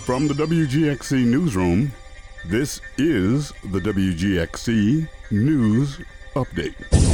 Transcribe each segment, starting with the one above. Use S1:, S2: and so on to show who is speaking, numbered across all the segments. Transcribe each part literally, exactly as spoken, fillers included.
S1: From the W G X C Newsroom, this is the W G X C News Update.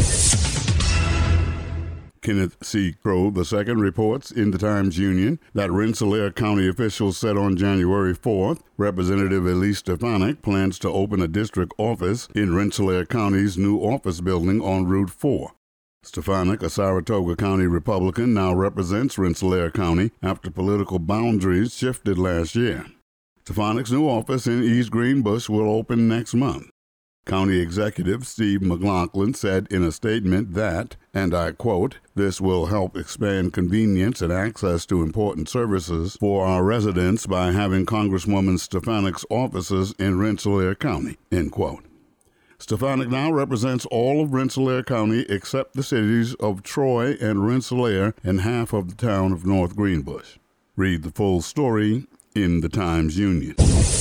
S1: Kenneth C. Crow the Second reports in the Times-Union that Rensselaer County officials said on January fourth, Representative Elise Stefanik plans to open a district office in Rensselaer County's new office building on Route four. Stefanik, a Saratoga County Republican, now represents Rensselaer County after political boundaries shifted last year. Stefanik's new office in East Greenbush will open next month. County Executive Steve McLaughlin said in a statement that, and I quote, "This will help expand convenience and access to important services for our residents by having Congresswoman Stefanik's offices in Rensselaer County," end quote. Stefanik now represents all of Rensselaer County except the cities of Troy and Rensselaer and half of the town of North Greenbush. Read the full story in the Times-Union.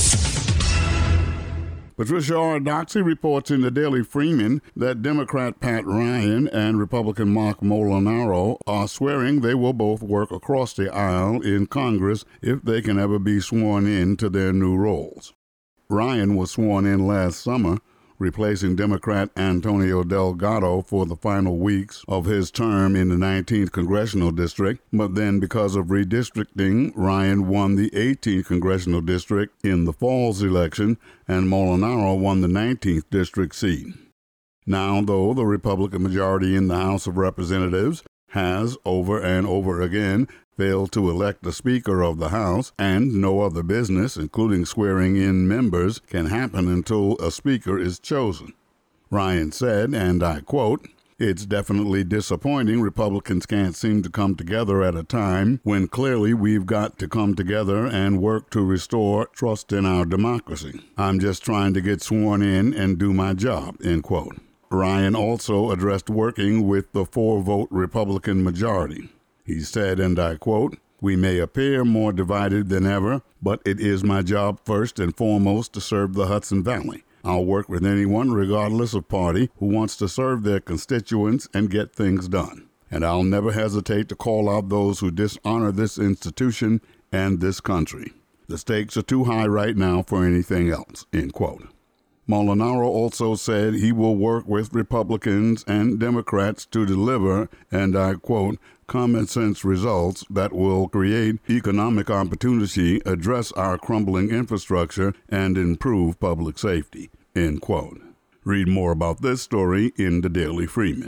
S1: Patricia Ardoxy reports in the Daily Freeman that Democrat Pat Ryan and Republican Mark Molinaro are swearing they will both work across the aisle in Congress if they can ever be sworn in to their new roles. Ryan was sworn in last summer, replacing Democrat Antonio Delgado for the final weeks of his term in the nineteenth Congressional District, but then because of redistricting, Ryan won the eighteenth Congressional District in the fall's election, and Molinaro won the nineteenth District seat. Now, though, the Republican majority in the House of Representatives has, over and over again, failed to elect the Speaker of the House, and no other business, including swearing in members, can happen until a Speaker is chosen. Ryan said, and I quote, "It's definitely disappointing Republicans can't seem to come together at a time when clearly we've got to come together and work to restore trust in our democracy. I'm just trying to get sworn in and do my job," end quote. Ryan also addressed working with the four-vote Republican majority. He said, and I quote, "We may appear more divided than ever, but it is my job first and foremost to serve the Hudson Valley. I'll work with anyone, regardless of party, who wants to serve their constituents and get things done. And I'll never hesitate to call out those who dishonor this institution and this country. The stakes are too high right now for anything else," end quote. Molinaro also said he will work with Republicans and Democrats to deliver, and I quote, "common sense results that will create economic opportunity, address our crumbling infrastructure, and improve public safety," end quote. Read more about this story in the Daily Freeman.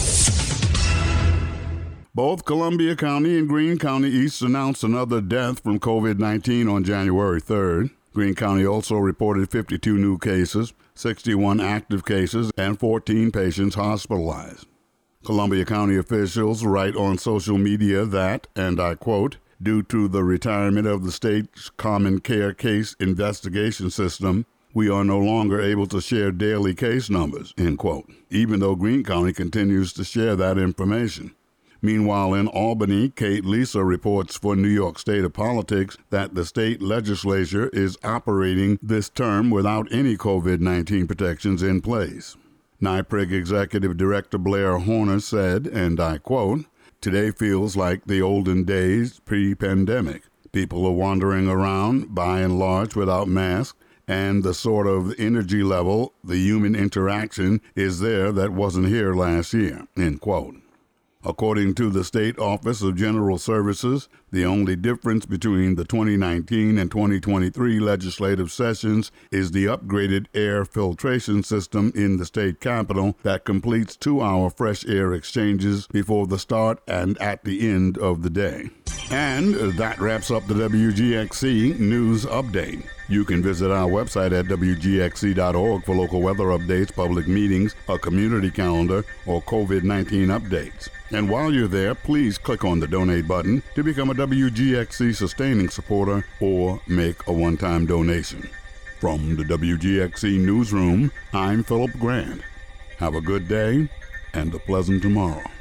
S1: Both Columbia County and Greene County East announced another death from covid nineteen on January third. Greene County also reported fifty-two new cases, sixty-one active cases, and fourteen patients hospitalized. Columbia County officials write on social media that, and I quote, "Due to the retirement of the state's Common Care Case Investigation System, we are no longer able to share daily case numbers," end quote, even though Greene County continues to share that information. Meanwhile, in Albany, Kate Lisa reports for New York State of Politics that the state legislature is operating this term without any covid nineteen protections in place. N Y P R I G Executive Director Blair Horner said, and I quote, "Today feels like the olden days pre-pandemic. People are wandering around, by and large, without masks, and the sort of energy level, the human interaction, is there that wasn't here last year," end quote. According to the State Office of General Services, the only difference between the twenty nineteen and twenty twenty-three legislative sessions is the upgraded air filtration system in the state capitol that completes two-hour fresh air exchanges before the start and at the end of the day. And that wraps up the W G X C News Update. You can visit our website at W G X C dot org for local weather updates, public meetings, a community calendar, or covid nineteen updates. And while you're there, please click on the donate button to become a W G X C sustaining supporter or make a one-time donation. From the W G X C Newsroom, I'm Philip Grant. Have a good day and a pleasant tomorrow.